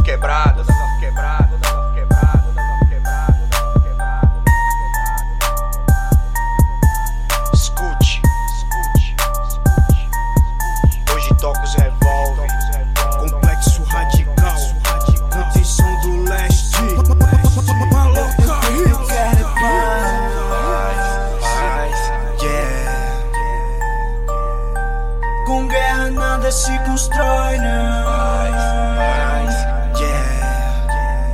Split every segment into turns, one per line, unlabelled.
quebradas. Escute, hoje toco os revólver.
Complexo radical, contenção do leste.
Eu quero é paz,
Yeah.
com guerra nada se constrói, não.
Yeah.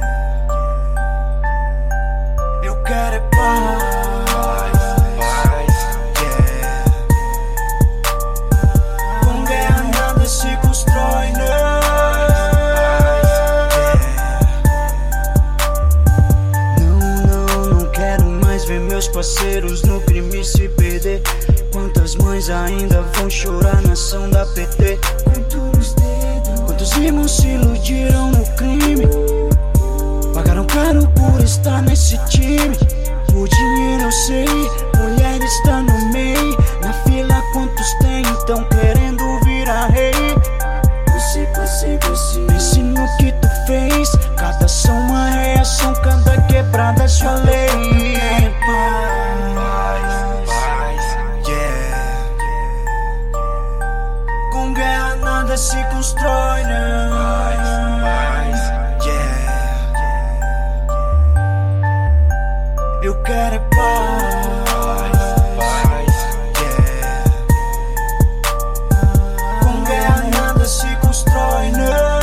Eu quero é paz,
Yeah.
com guerra nada se constrói, não. Não quero mais ver meus parceiros no crime se perder. Quantas mães ainda vão chorar na ação da PT? Quantos irmãos se iludiram no crime? Pagaram caro por estar nesse time. O dinheiro eu sei, mulher está no meio. Na fila quantos tem, então querendo virar rei. Pense no que tu fez. Cada ação uma reação, cada quebrada sua lei. Com guerra nada se constrói, não. Eu quero é paz, com guerra nada se constrói, não.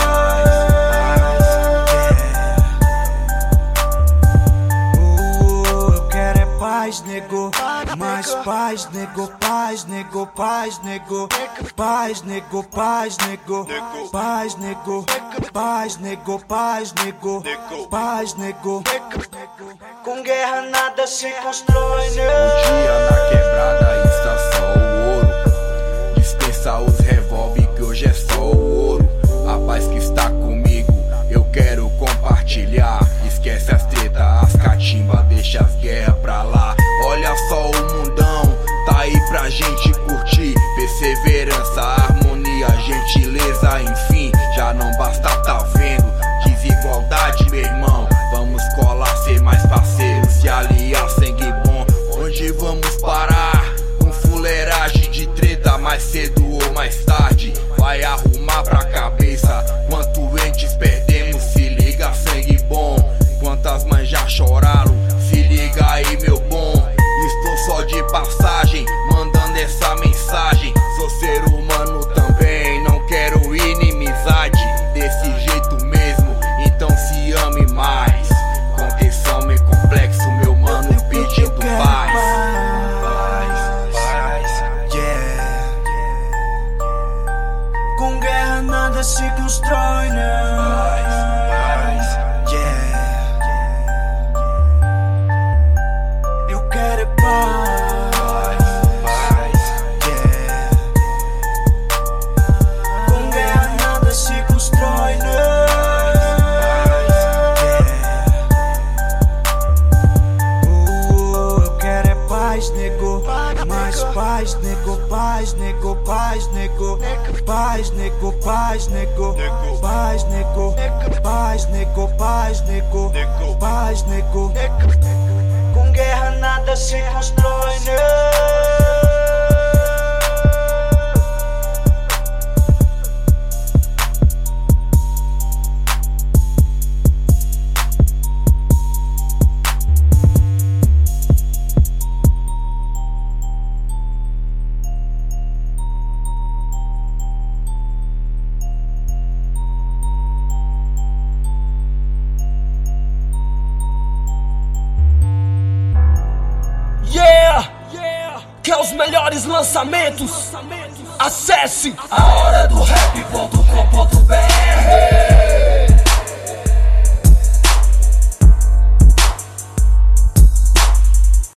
Eu quero é paz, nego. Mais paz, nego, paz, nego, paz, nego. Paz, nego, paz, nego. Paz, nego, paz, nego, paz, nego. Paz, nego. Com guerra nada se constrói, não.
Um dia na quebrada está só o ouro. Dispensa os revólver que hoje é só o ouro. A paz que está comigo eu quero compartilhar. Esquece as tretas, as catimba, deixa as guerras pra lá. Olha só o mundão, tá aí pra gente curtir. Perseverança, harmonia, gentileza, enfim. Já não basta tá vendo desigualdade, meu irmão. Vamos colar, ser mais parceiros, se aliar, sangue bom. Onde vamos parar? Com fuleiragem de treta, mais cedo ou mais tarde vai arrumar pra cabeça. Quantos entes perdemos, se liga, sangue bom. Quantas mães já choraram, se liga aí, meu bom. Estou só de passagem, mandando essa mensagem. Sou ser humano também, não quero inimizade. Desse jeito mesmo, então se ame mais. Contenção meio complexo, meu mano, pedindo paz.
Com guerra nada se constrói, não. Eu quero é paz, com guerra nada se constrói, não. Eu quero é paz, nego. Mais paz, nego, paz, nego, paz, nego. Paz, nego, paz, nego. Paz, nego, paz, nego, paz, nego. Paz, nego. Com guerra nada se constrói, não.
Quer os melhores lançamentos? Acesse
ahoradorap.com.br